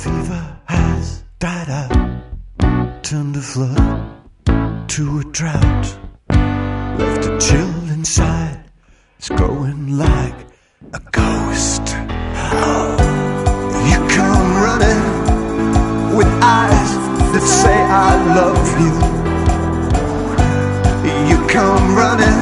fever has died out, turned a flood to a drought, left a chill inside. It's going like a ghost. Oh, you come running with eyes that say I love you. You come running